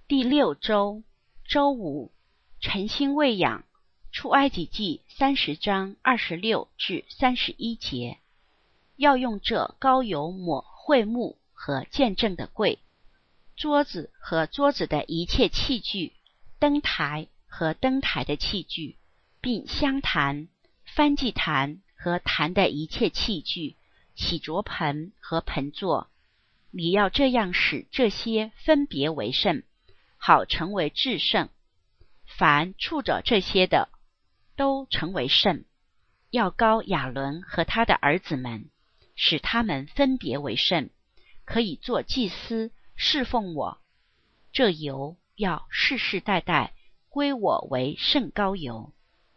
第6周，周五，晨星喂养，出埃及记30章26至31节。要用这膏油抹会幕和见证的柜，桌子和桌子的一切器具，灯台和灯台的器具，并香坛、燔祭坛和坛的一切器具，洗濯盆和盆座。你要这样使这些分别为圣，好成为至圣。凡触着这些的，都成为圣。要膏亚伦和他的儿子们，使他们分别为圣，可以做祭司，侍奉我。这油要世世代代归我为圣膏油。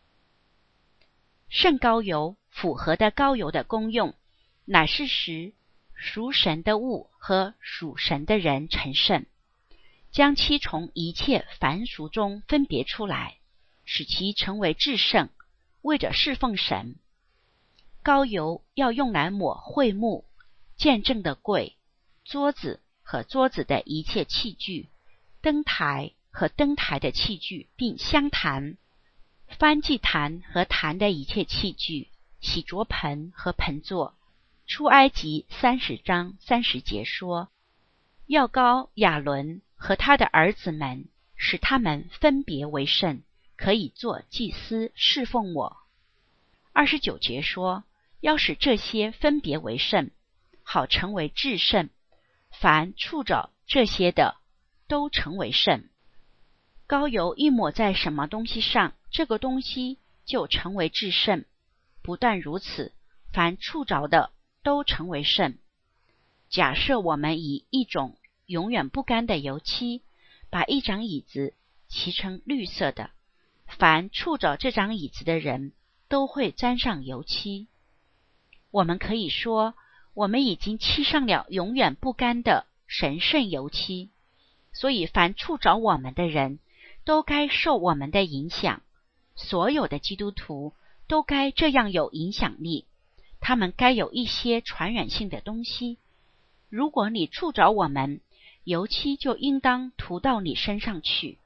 圣膏油符合的膏油的功用，乃是使属神的物和属神的人成圣，将其从一切凡俗中分别出来，使其成为至圣，为着侍奉神。膏油要用来抹会幕、见证的柜、桌子和桌子的一切器具，灯台和灯台的器具，并香坛、燔祭坛和坛的一切器具，洗濯盆和盆座。出埃及30章30节说，要膏亚伦和他的儿子们，使他们分别为圣，可以做祭司，侍奉我。29节说，要使这些分别为圣，好成为至圣。凡触着这些的，都成为圣。膏油一抹在什么东西上，这个东西就成为至圣。不但如此，凡触着的都成为圣。假设我们以一种永远不干的油漆，把一张椅子漆成绿色的，凡触着这张椅子的人都会沾上油漆。我们可以说，我们已经漆上了永远不干的神圣油漆，所以凡触着我们的人都该受我们的影响。所有的基督徒都该这样有影响力，他们该有一些传染性的东西。如果你触着我们，油漆就应当涂到你身上去。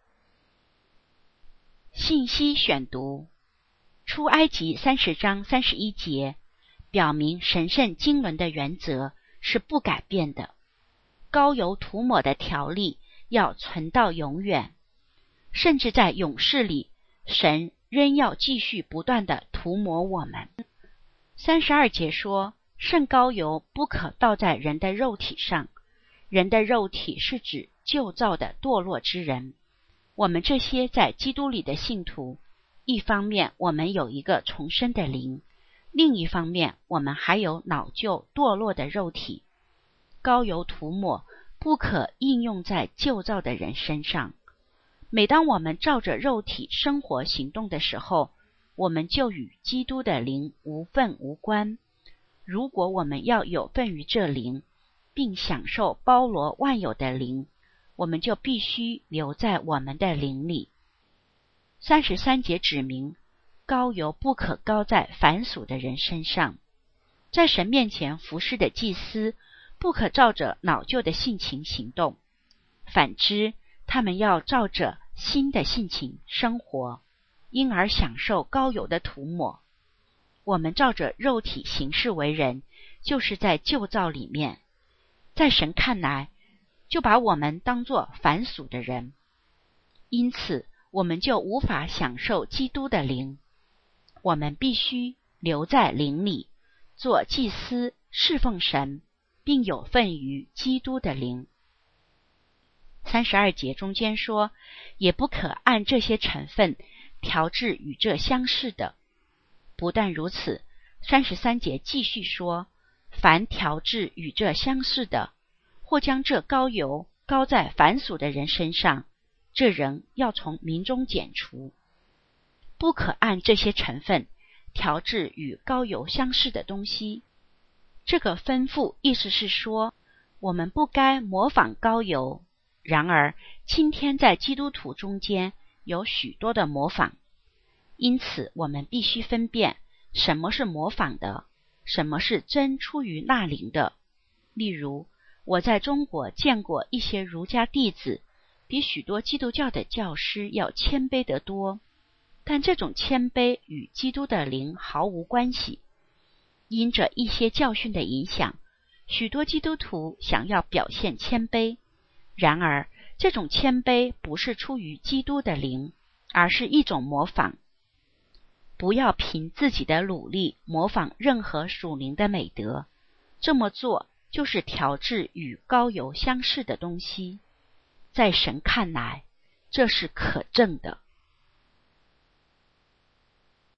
信息选读：出埃及30章31节，表明神圣经纶的原则是不改变的。膏油涂抹的条例要存到永远，甚至在永世里，神仍要继续不断地涂抹我们。32节说，圣膏油不可倒在人的肉体上。人的肉体是指旧造的堕落之人。我们这些在基督里的信徒，一方面我们有一个重生的灵，另一方面我们还有老旧堕落的肉体。膏油涂抹不可应用在旧造的人身上。每当我们照着肉体生活行动的时候，我们就与基督的灵无分无关。如果我们要有份于这灵，并享受包罗万有的灵，我们就必须留在我们的灵里。33节指明，膏油不可膏在凡俗的人身上。在神面前服侍的祭司，不可照着老旧的性情行动，反之，他们要照着新的性情生活，因而享受膏油的涂抹。我们照着肉体行事为人，就是在旧造里面，在神看来，就把我们当作凡俗的人，因此我们就无法享受基督的灵。我们必须留在灵里，做祭司，侍奉神，并有份于基督的灵。32节中间说，也不可按这些成分调制与这相似的。不但如此，33节继续说，凡调制与这相似的，或将这膏油膏在凡俗的人身上，这人要从民中剪除。不可按这些成分调制与膏油相似的东西。这个吩咐意思是说，我们不该模仿膏油。然而，今天在基督徒中间有许多的模仿，因此我们必须分辨什么是模仿的，什么是真出于那灵的。例如，我在中国见过一些儒家弟子比许多基督教的教师要谦卑得多，但这种谦卑与基督的灵毫无关系。因着一些教训的影响，许多基督徒想要表现谦卑，然而这种谦卑不是出于基督的灵，而是一种模仿。不要凭自己的努力模仿任何属灵的美德，这么做就是调制与膏油相似的东西。在神看来，这是可憎的。